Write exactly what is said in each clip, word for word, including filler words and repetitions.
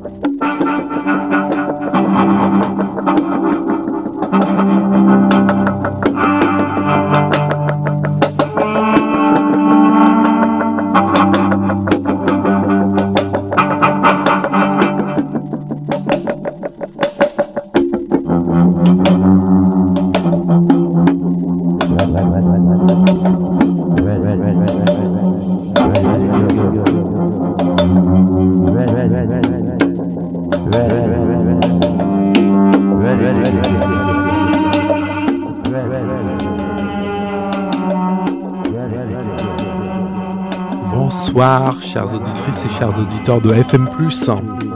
Bonsoir, chères auditrices et chers auditeurs de F M plus.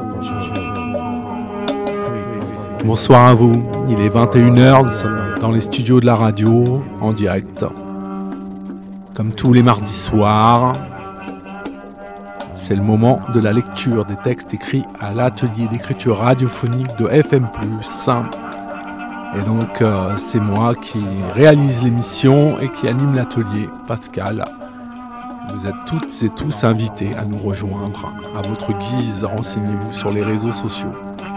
Bonsoir à vous, il est vingt et une heures, nous sommes dans les studios de la radio, en direct. Comme tous les mardis soirs, c'est le moment de la lecture des textes écrits à l'atelier d'écriture radiophonique de F M plus. Et donc, euh, c'est moi qui réalise l'émission et qui anime l'atelier, Pascal. Vous êtes toutes et tous invités à nous rejoindre. À votre guise, renseignez-vous sur les réseaux sociaux.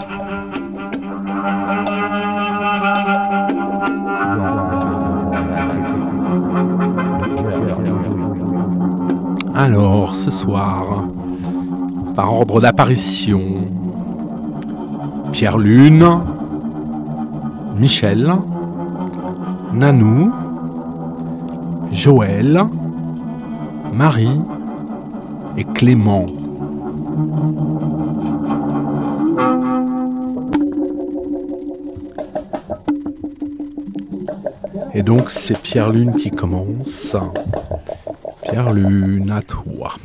Alors, ce soir, par ordre d'apparition, Pierre Lune, Michel, Nanou, Joël, Marie et Clément. Et donc c'est Pierre Lune qui commence. Pierre Lune, à toi.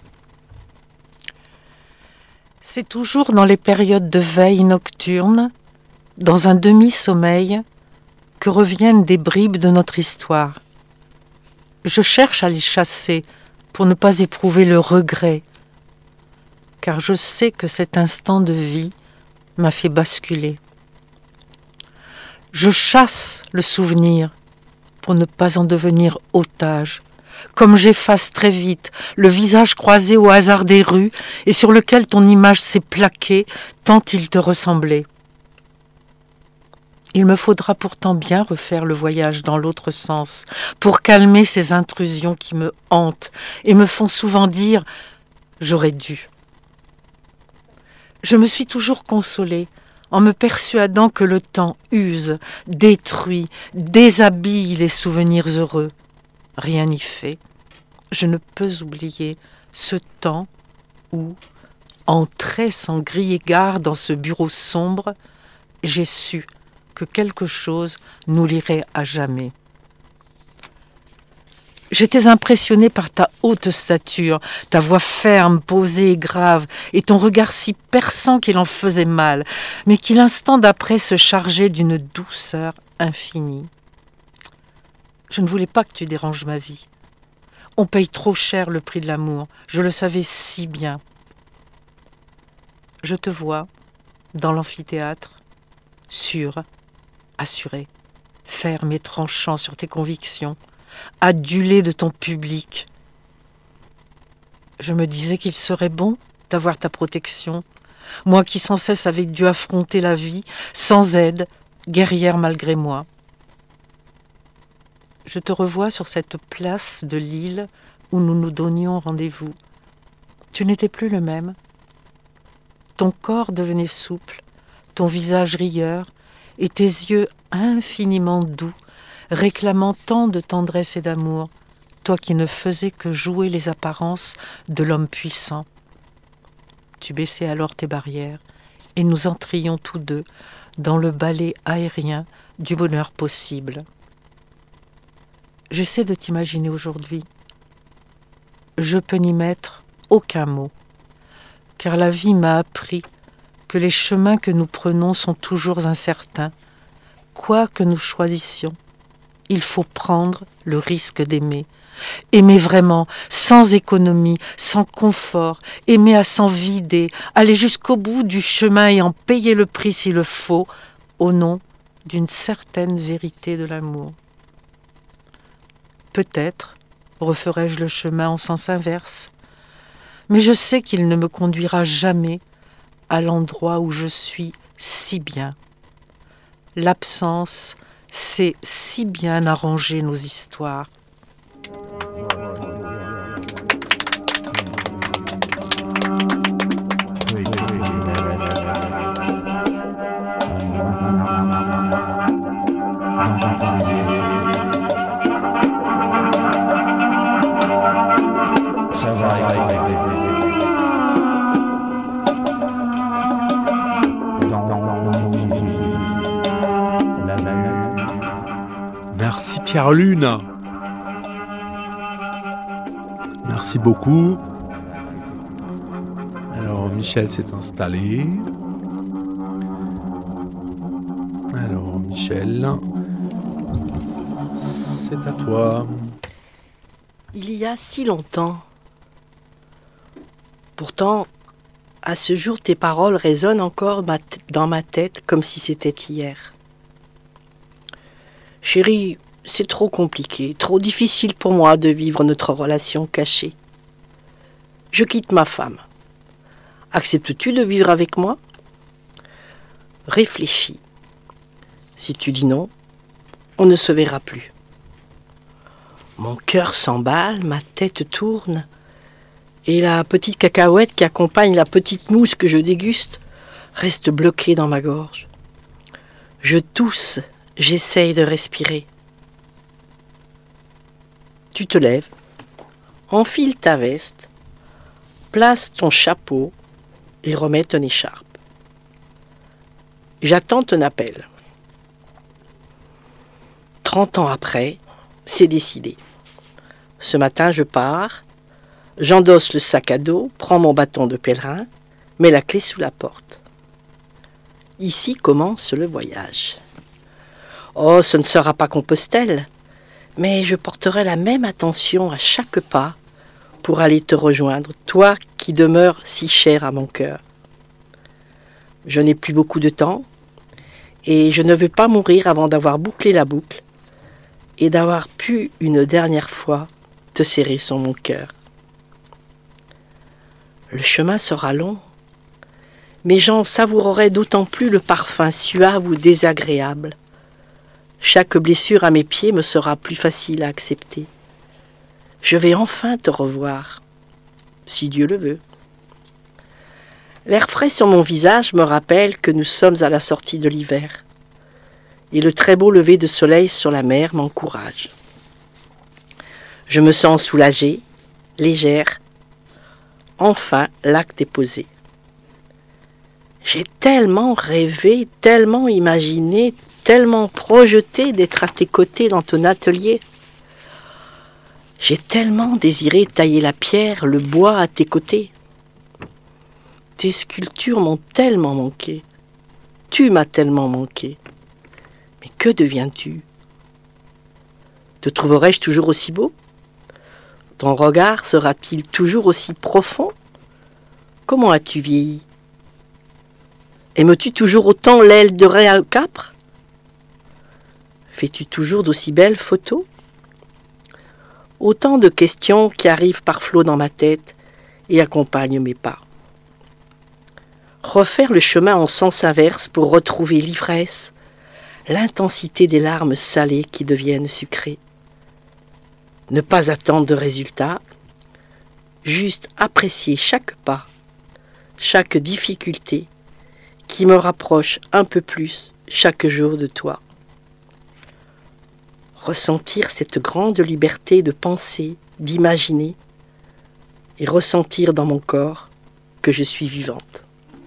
C'est toujours dans les périodes de veille nocturne, dans un demi-sommeil, que reviennent des bribes de notre histoire. Je cherche à les chasser pour ne pas éprouver le regret, car je sais que cet instant de vie m'a fait basculer. Je chasse le souvenir pour ne pas en devenir otage, comme j'efface très vite le visage croisé au hasard des rues et sur lequel ton image s'est plaquée tant il te ressemblait. Il me faudra pourtant bien refaire le voyage dans l'autre sens pour calmer ces intrusions qui me hantent et me font souvent dire « j'aurais dû ». Je me suis toujours consolée en me persuadant que le temps use, détruit, déshabille les souvenirs heureux. Rien n'y fait. Je ne peux oublier ce temps où, entrée sans griller garde dans ce bureau sombre, j'ai su que quelque chose nous lierait à jamais. J'étais impressionnée par ta haute stature, ta voix ferme, posée et grave, et ton regard si perçant qu'il en faisait mal, mais qui l'instant d'après se chargeait d'une douceur infinie. Je ne voulais pas que tu déranges ma vie. On paye trop cher le prix de l'amour, je le savais si bien. Je te vois dans l'amphithéâtre, sûr, assuré, ferme et tranchant sur tes convictions, adulé de ton public. Je me disais qu'il serait bon d'avoir ta protection, moi qui sans cesse avais dû affronter la vie, sans aide, guerrière malgré moi. Je te revois sur cette place de l'île où nous nous donnions rendez-vous. Tu n'étais plus le même. Ton corps devenait souple, ton visage rieur, et tes yeux infiniment doux, réclamant tant de tendresse et d'amour, toi qui ne faisais que jouer les apparences de l'homme puissant. Tu baissais alors tes barrières, et nous entrions tous deux dans le ballet aérien du bonheur possible. J'essaie de t'imaginer aujourd'hui. Je peux n'y mettre aucun mot, car la vie m'a appris que les chemins que nous prenons sont toujours incertains. Quoi que nous choisissions, il faut prendre le risque d'aimer. Aimer vraiment, sans économie, sans confort, aimer à s'en vider, aller jusqu'au bout du chemin et en payer le prix s'il le faut, au nom d'une certaine vérité de l'amour. Peut-être referai-je le chemin en sens inverse, mais je sais qu'il ne me conduira jamais à l'endroit où je suis si bien. L'absence sait si bien arranger nos histoires. Merci Pierre Lune. Merci beaucoup. Alors Michel s'est installé. Alors Michel, c'est à toi. Il y a si longtemps. Pourtant, à ce jour, tes paroles résonnent encore dans ma tête comme si c'était hier. Chérie, c'est trop compliqué, trop difficile pour moi de vivre notre relation cachée. Je quitte ma femme. Acceptes-tu de vivre avec moi ? Réfléchis. Si tu dis non, on ne se verra plus. Mon cœur s'emballe, ma tête tourne, et la petite cacahuète qui accompagne la petite mousse que je déguste reste bloquée dans ma gorge. Je tousse, j'essaye de respirer. Tu te lèves, enfile ta veste, place ton chapeau et remets ton écharpe. J'attends ton appel. Trente ans après, c'est décidé. Ce matin, je pars, j'endosse le sac à dos, prends mon bâton de pèlerin, mets la clé sous la porte. Ici commence le voyage. Oh, ce ne sera pas Compostelle, mais je porterai la même attention à chaque pas pour aller te rejoindre, toi qui demeures si cher à mon cœur. Je n'ai plus beaucoup de temps et je ne veux pas mourir avant d'avoir bouclé la boucle et d'avoir pu une dernière fois te serrer sur mon cœur. Le chemin sera long, mais j'en savourerai d'autant plus le parfum suave ou désagréable. Chaque blessure à mes pieds me sera plus facile à accepter. Je vais enfin te revoir, si Dieu le veut. L'air frais sur mon visage me rappelle que nous sommes à la sortie de l'hiver, et le très beau lever de soleil sur la mer m'encourage. Je me sens soulagée, légère. Enfin, l'acte est posé. J'ai tellement rêvé, tellement imaginé, tellement projeté d'être à tes côtés dans ton atelier. J'ai tellement désiré tailler la pierre, le bois à tes côtés. Tes sculptures m'ont tellement manqué. Tu m'as tellement manqué. Mais que deviens-tu ? Te trouverai-je toujours aussi beau ? Ton regard sera-t-il toujours aussi profond ? Comment as-tu vieilli ? Aimes-tu toujours autant l'aile de raie à capre ? Fais-tu toujours d'aussi belles photos ? Autant de questions qui arrivent par flots dans ma tête et accompagnent mes pas. Refaire le chemin en sens inverse pour retrouver l'ivresse, l'intensité des larmes salées qui deviennent sucrées. Ne pas attendre de résultats, juste apprécier chaque pas, chaque difficulté qui me rapproche un peu plus chaque jour de toi. Ressentir cette grande liberté de penser, d'imaginer, et ressentir dans mon corps que je suis vivante.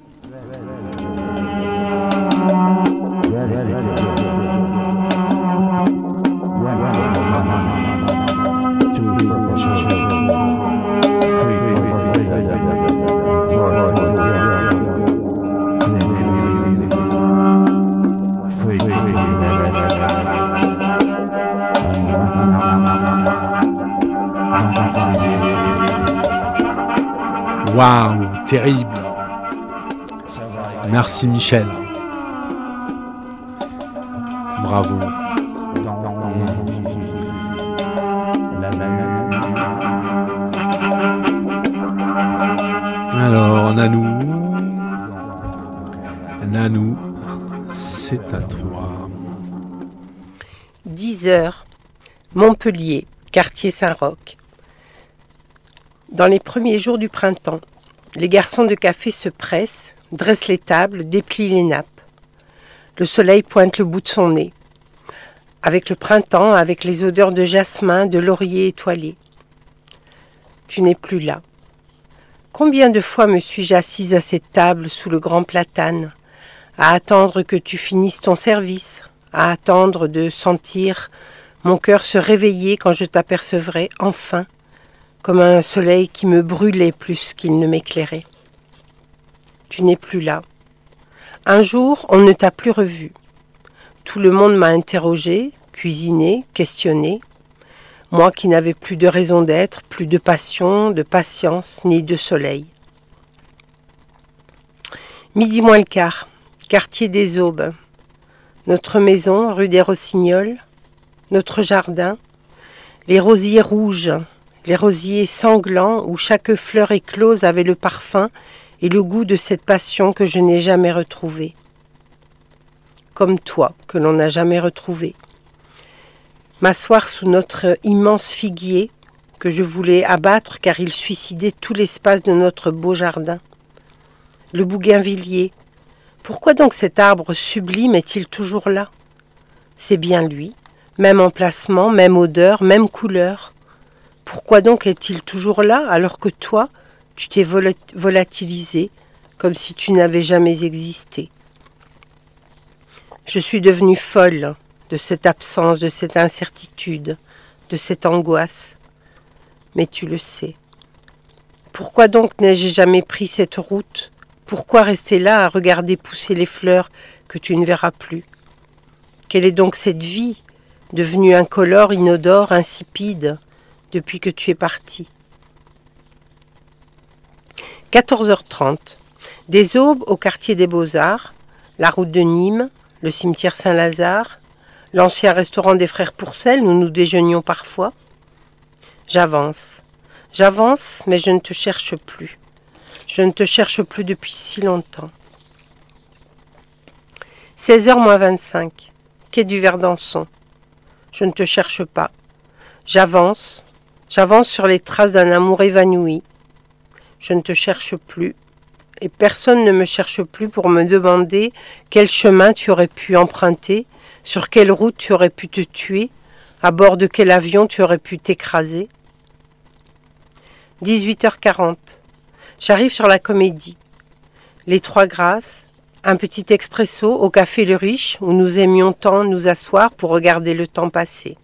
Waouh, terrible. Merci Michel. Bravo. Alors, Nanou. Nanou, c'est à toi. dix heures, Montpellier, quartier Saint-Roch. Dans les premiers jours du printemps, les garçons de café se pressent, dressent les tables, déplient les nappes. Le soleil pointe le bout de son nez. Avec le printemps, avec les odeurs de jasmin, de laurier étoilé. Tu n'es plus là. Combien de fois me suis-je assise à cette table sous le grand platane, à attendre que tu finisses ton service, à attendre de sentir mon cœur se réveiller quand je t'apercevrais enfin, comme un soleil qui me brûlait plus qu'il ne m'éclairait. Tu n'es plus là. Un jour, on ne t'a plus revu. Tout le monde m'a interrogé, cuisiné, questionné. Moi qui n'avais plus de raison d'être, plus de passion, de patience, ni de soleil. Midi moins le quart, quartier des Aubes. Notre maison, rue des Rossignols. Notre jardin. Les rosiers rouges, les rosiers sanglants où chaque fleur éclose avait le parfum et le goût de cette passion que je n'ai jamais retrouvée. Comme toi, que l'on n'a jamais retrouvée. M'asseoir sous notre immense figuier que je voulais abattre car il suicidait tout l'espace de notre beau jardin. Le bougainvillier. Pourquoi donc cet arbre sublime est-il toujours là? C'est bien lui, même emplacement, même odeur, même couleur. Pourquoi donc est-il toujours là alors que toi, tu t'es volatilisé comme si tu n'avais jamais existé? Je suis devenue folle de cette absence, de cette incertitude, de cette angoisse. Mais tu le sais. Pourquoi donc n'ai-je jamais pris cette route? Pourquoi rester là à regarder pousser les fleurs que tu ne verras plus? Quelle est donc cette vie, devenue incolore, inodore, insipide, depuis que tu es parti? quatorze heures trente. Des Aubes au quartier des Beaux-Arts, la route de Nîmes, le cimetière Saint-Lazare, l'ancien restaurant des frères Pourcel où nous déjeunions parfois. J'avance, j'avance, mais je ne te cherche plus. Je ne te cherche plus depuis si longtemps. seize heures moins vingt-cinq, quai du Verdançon. Je ne te cherche pas. J'avance, j'avance sur les traces d'un amour évanoui. Je ne te cherche plus. Et personne ne me cherche plus pour me demander quel chemin tu aurais pu emprunter, sur quelle route tu aurais pu te tuer, à bord de quel avion tu aurais pu t'écraser. dix-huit heures quarante. J'arrive sur la Comédie. Les Trois Grâces, un petit expresso au café Le Riche où nous aimions tant nous asseoir pour regarder le temps passer.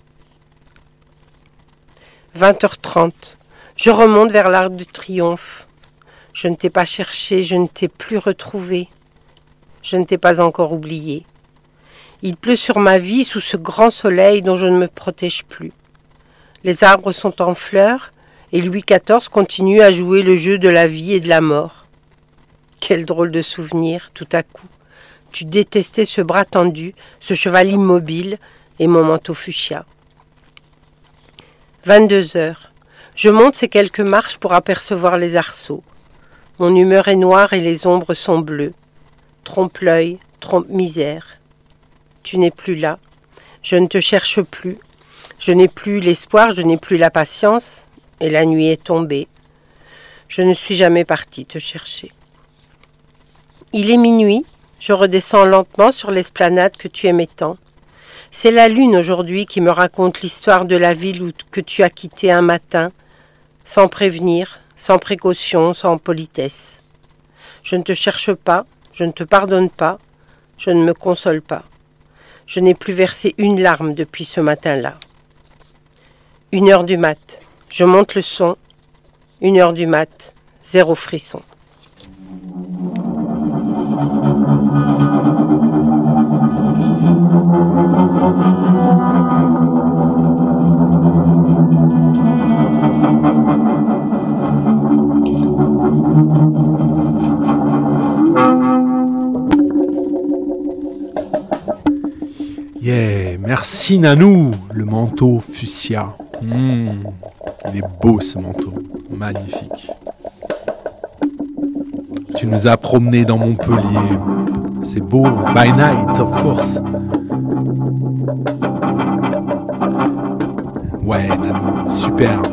vingt heures trente. Je remonte vers l'Arc de Triomphe. Je ne t'ai pas cherché, je ne t'ai plus retrouvé. Je ne t'ai pas encore oublié. Il pleut sur ma vie sous ce grand soleil dont je ne me protège plus. Les arbres sont en fleurs et Louis quatorze continue à jouer le jeu de la vie et de la mort. Quel drôle de souvenir, tout à coup. Tu détestais ce bras tendu, ce cheval immobile et mon manteau fuchsia. vingt-deux heures. Je monte ces quelques marches pour apercevoir les arceaux. Mon humeur est noire et les ombres sont bleues. Trompe-l'œil, trompe-misère. Tu n'es plus là. Je ne te cherche plus. Je n'ai plus l'espoir, je n'ai plus la patience. Et la nuit est tombée. Je ne suis jamais partie te chercher. Il est minuit. Je redescends lentement sur l'esplanade que tu aimais tant. C'est la lune aujourd'hui qui me raconte l'histoire de la ville où, que tu as quittée un matin, sans prévenir, sans précaution, sans politesse. Je ne te cherche pas, je ne te pardonne pas, je ne me console pas. Je n'ai plus versé une larme depuis ce matin-là. Une heure du mat, je monte le son. Une heure du mat, zéro frisson. Yeah, merci Nanou, le manteau fuchsia. Mmh, il est beau ce manteau, magnifique. Tu nous as promenés dans Montpellier, C'est beau. By Night, of course. Ouais, Nano, super.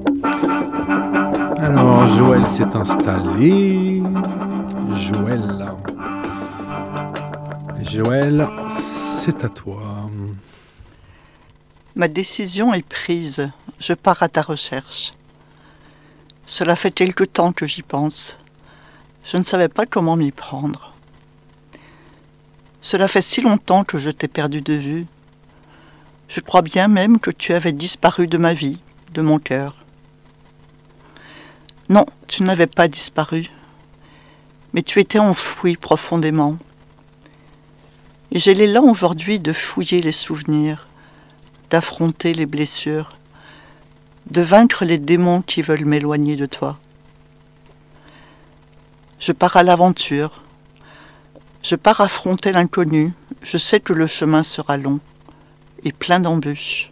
Alors, Joël s'est installé. Joël. Joël, c'est à toi. Ma décision est prise. Je pars à ta recherche. Cela fait quelque temps que j'y pense. Je ne savais pas comment m'y prendre. Cela fait si longtemps que je t'ai perdu de vue. Je crois bien même que tu avais disparu de ma vie, de mon cœur. Non, tu n'avais pas disparu, mais tu étais enfoui profondément. Et j'ai l'élan aujourd'hui de fouiller les souvenirs, d'affronter les blessures, de vaincre les démons qui veulent m'éloigner de toi. Je pars à l'aventure, je pars affronter l'inconnu, je sais que le chemin sera long et plein d'embûches.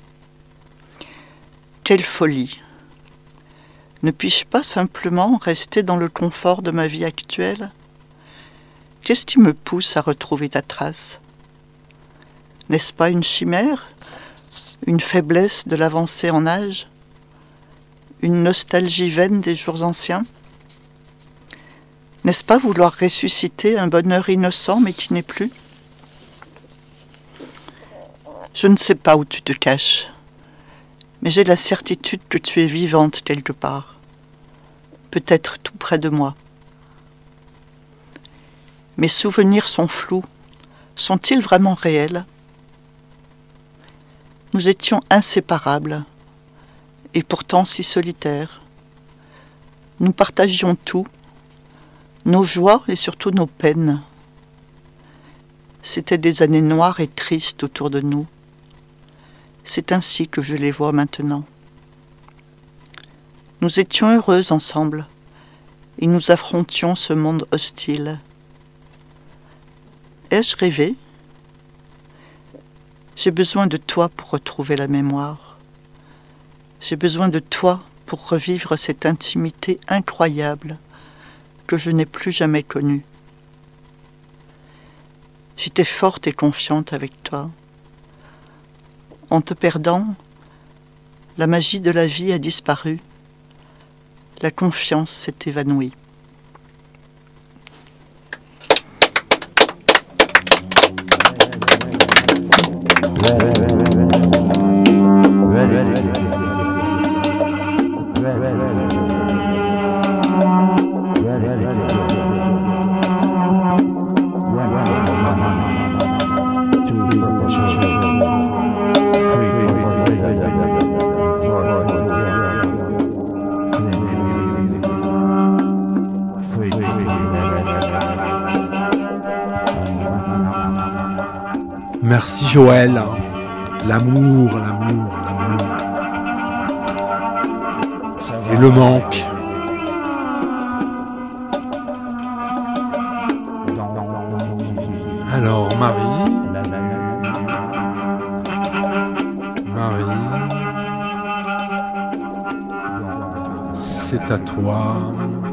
Quelle folie! Ne puis-je pas simplement rester dans le confort de ma vie actuelle? Qu'est-ce qui me pousse à retrouver ta trace? N'est-ce pas une chimère? Une faiblesse de l'avancée en âge? Une nostalgie vaine des jours anciens? N'est-ce pas vouloir ressusciter un bonheur innocent mais qui n'est plus? Je ne sais pas où tu te caches, mais j'ai la certitude que tu es vivante quelque part, peut-être tout près de moi. Mes souvenirs sont flous, sont-ils vraiment réels? Nous étions inséparables, et pourtant si solitaires. Nous partagions tout, nos joies et surtout nos peines. C'étaient des années noires et tristes autour de nous. C'est ainsi que je les vois maintenant. Nous étions heureux ensemble, et nous affrontions ce monde hostile. Ai-je rêvé? J'ai besoin de toi pour retrouver la mémoire. J'ai besoin de toi pour revivre cette intimité incroyable que je n'ai plus jamais connue. J'étais forte et confiante avec toi. En te perdant, la magie de la vie a disparu. La confiance s'est évanouie. Merci Joël. L'amour, l'amour, l'amour. Et le manque. Alors Marie. Marie. C'est à toi.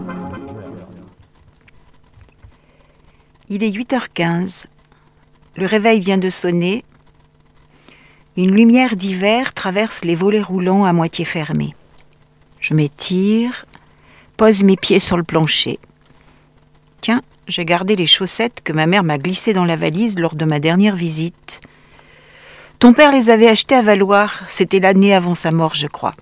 Il est huit heures quinze. Le réveil vient de sonner. Une lumière d'hiver traverse les volets roulants à moitié fermés. Je m'étire, pose mes pieds sur le plancher. Tiens, j'ai gardé les chaussettes que ma mère m'a glissées dans la valise lors de ma dernière visite. Ton père les avait achetées à Valoir, c'était l'année avant sa mort, je crois.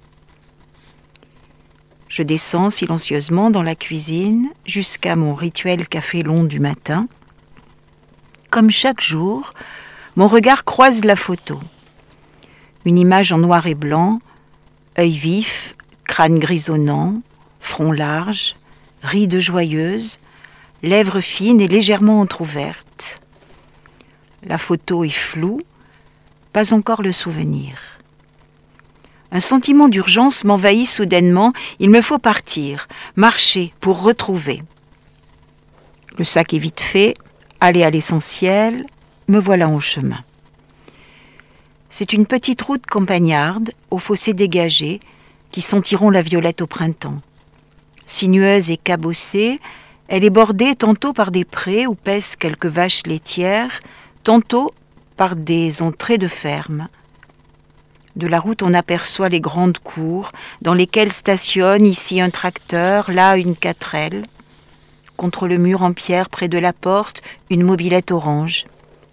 Je descends silencieusement dans la cuisine jusqu'à mon rituel café long du matin. Comme chaque jour, mon regard croise la photo. Une image en noir et blanc, œil vif, crâne grisonnant, front large, rides joyeuses, lèvres fines et légèrement entr'ouvertes. La photo est floue, pas encore le souvenir. Un sentiment d'urgence m'envahit soudainement, il me faut partir, marcher pour retrouver. Le sac est vite fait, aller à l'essentiel, me voilà en chemin. C'est une petite route campagnarde, aux fossés dégagés, qui sentiront la violette au printemps. Sinueuse et cabossée, Elle est bordée tantôt par des prés où paissent quelques vaches laitières, tantôt par des entrées de fermes. De la route, on aperçoit les grandes cours dans lesquelles stationne ici un tracteur, là une quatrelle. Contre le mur en pierre près de la porte, une mobilette orange.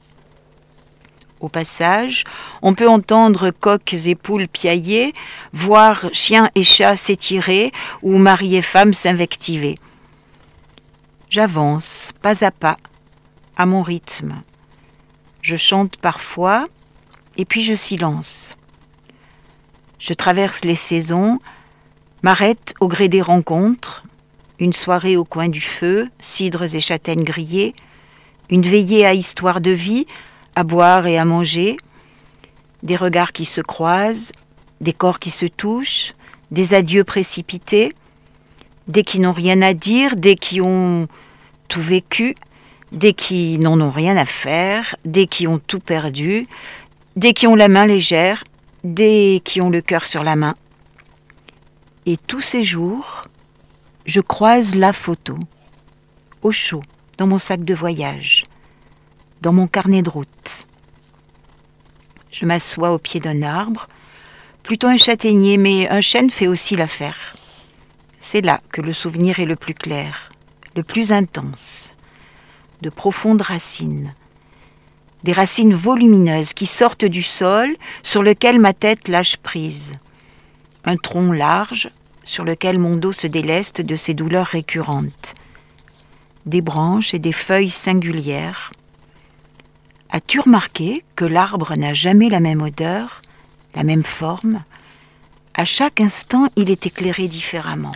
Au passage, on peut entendre coqs et poules piailler, voir chiens et chats s'étirer ou mari et femme s'invectiver. J'avance, pas à pas, à mon rythme. Je chante parfois, et puis je silence. Je traverse les saisons, m'arrête au gré des rencontres, une soirée au coin du feu, cidres et châtaignes grillées, une veillée à histoire de vie, à boire et à manger, des regards qui se croisent, des corps qui se touchent, des adieux précipités, des qui n'ont rien à dire, des qui ont tout vécu, des qui n'en ont rien à faire, des qui ont tout perdu, des qui ont la main légère, des qui ont le cœur sur la main. Et tous ces jours, je croise la photo, au chaud, dans mon sac de voyage, dans mon carnet de route. Je m'assois au pied d'un arbre, plutôt un châtaignier, mais un chêne fait aussi l'affaire. C'est là que le souvenir est le plus clair, le plus intense, de profondes racines, des racines volumineuses qui sortent du sol sur lequel ma tête lâche prise, un tronc large sur lequel mon dos se déleste de ses douleurs récurrentes, des branches et des feuilles singulières. As-tu remarqué que l'arbre n'a jamais la même odeur, la même forme ? À chaque instant, il est éclairé différemment.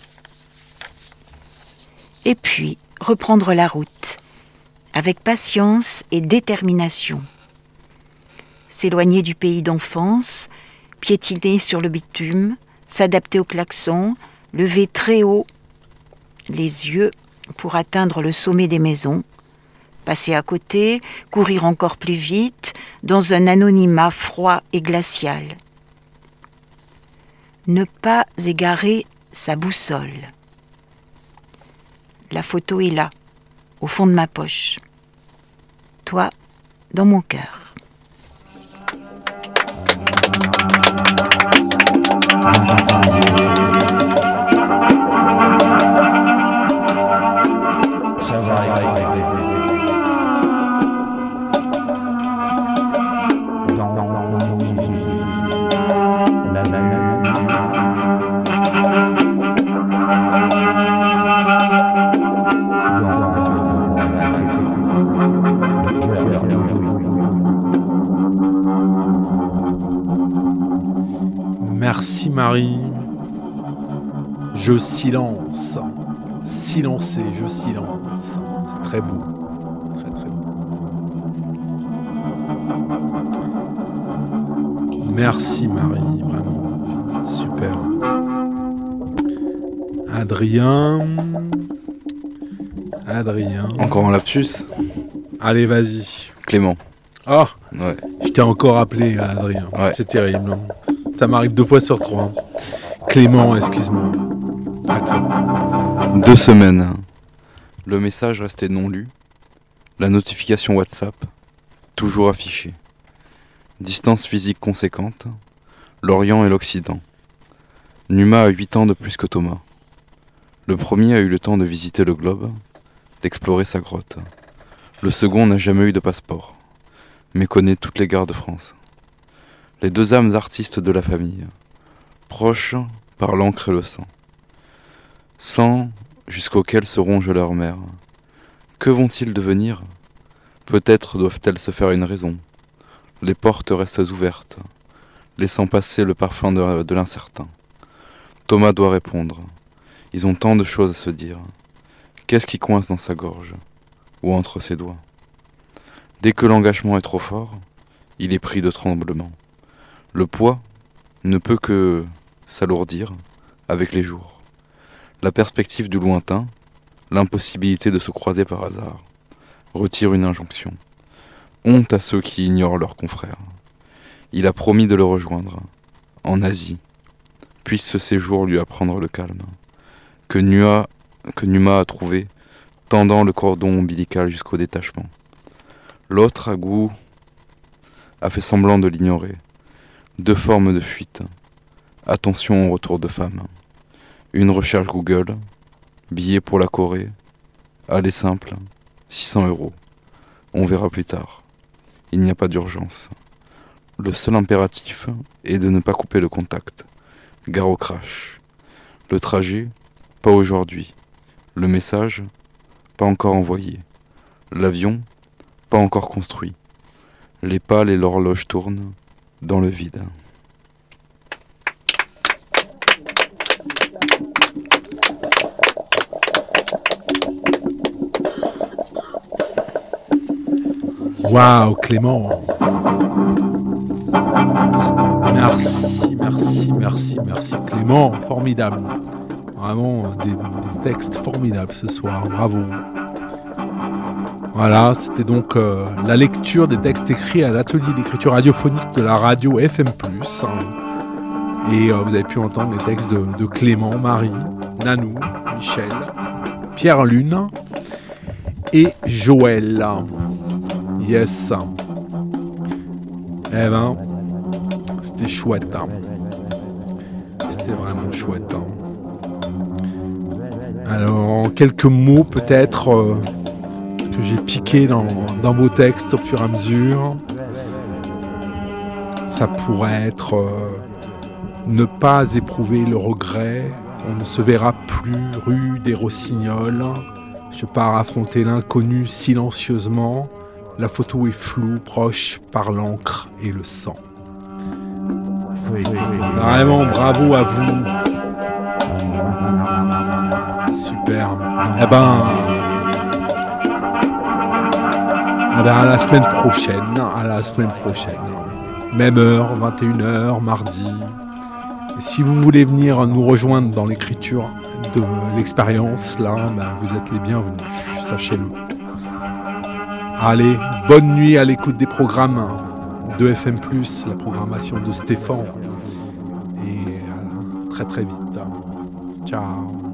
Et puis, reprendre la route, avec patience et détermination. S'éloigner du pays d'enfance, piétiner sur le bitume, s'adapter au klaxon, lever très haut les yeux pour atteindre le sommet des maisons, passer à côté, courir encore plus vite, dans un anonymat froid et glacial. Ne pas égarer sa boussole. La photo est là, au fond de ma poche. Toi, dans mon cœur. Ça va, Merci Marie. Je silence. Silencer, je silence. C'est très beau. Très très beau. Merci Marie, vraiment. Super. Adrien. Adrien. Encore un lapsus. Allez, vas-y. Clément. Oh, Ouais. je t'ai encore appelé, Adrien. Ouais. C'est terrible. hein. Ça m'arrive deux fois sur trois. Clément, excuse-moi. À toi. Deux semaines. Le message restait non lu. La notification WhatsApp, toujours affichée. Distance physique conséquente. L'Orient et l'Occident. Numa a huit ans de plus que Thomas. Le premier a eu le temps de visiter le globe, d'explorer sa grotte. Le second n'a jamais eu de passeport, mais connaît toutes les gares de France. Les deux âmes artistes de la famille, proches par l'encre et le sang. Sang jusqu'auquel se ronge leur mère. Que vont-ils devenir ? Peut-être doivent-elles se faire une raison. Les portes restent ouvertes, laissant passer le parfum de, de l'incertain. Thomas doit répondre. Ils ont tant de choses à se dire. Qu'est-ce qui coince dans sa gorge ou entre ses doigts ? Dès que l'engagement est trop fort, il est pris de tremblement. Le poids ne peut que s'alourdir avec les jours. La perspective du lointain, l'impossibilité de se croiser par hasard, retire une injonction. Honte à ceux qui ignorent leurs confrères. Il a promis de le rejoindre, en Asie. Puisse ce séjour lui apprendre le calme, que, Nua, que Numa a trouvé tendant le cordon ombilical jusqu'au détachement. L'autre, à goût, a fait semblant de l'ignorer. Deux formes de fuite. Attention au retour de femme. Une recherche Google. Billet pour la Corée. Aller simple. six cents euros. On verra plus tard. Il n'y a pas d'urgence. Le seul impératif est de ne pas couper le contact. Gare au crash. Le trajet, pas aujourd'hui. Le message, pas encore envoyé. L'avion, pas encore construit. Les pales et l'horloge tournent dans le vide. Waouh, Clément. Merci, merci, merci, merci Clément, formidable. Vraiment des, des textes formidables ce soir, bravo. Voilà, c'était donc euh, la lecture des textes écrits à l'atelier d'écriture radiophonique de la radio F M plus. Hein. Et euh, vous avez pu entendre les textes de, de Clément, Marie, Nanou, Michel, Pierre Lune et Joël. Yes. Eh ben, c'était chouette. Hein. C'était vraiment chouette. Hein. Alors, en quelques mots peut-être euh, que j'ai piqué dans, dans vos textes au fur et à mesure. Ça pourrait être euh, ne pas éprouver le regret. On ne se verra plus rue des Rossignols. Je pars affronter l'inconnu silencieusement. La photo est floue, proche par l'encre et le sang. Vraiment, bravo à vous. Superbe. Eh ben, eh ben, à la semaine prochaine. À la semaine prochaine. Même heure, vingt et une heures, mardi. Et si vous voulez venir nous rejoindre dans l'écriture de l'expérience, là, ben, vous êtes les bienvenus. Sachez-le. Allez, bonne nuit à l'écoute des programmes de F M plus, la programmation de Stéphane. Et à très très vite. Ciao.